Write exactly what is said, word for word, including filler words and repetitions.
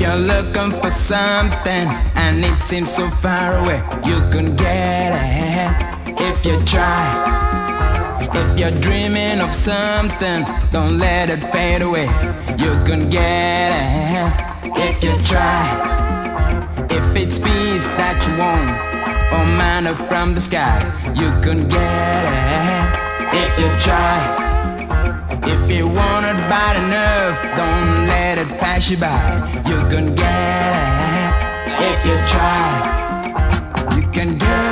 you're looking for something and it seems so far away, you can get it if you try. If you're dreaming of something, don't let it fade away. You can get it if you try. If it's peace that you want, or manna from the sky, you can get it if you try. If you want it bad enough, don't let it pass you by. You can get it if you try. You can get it.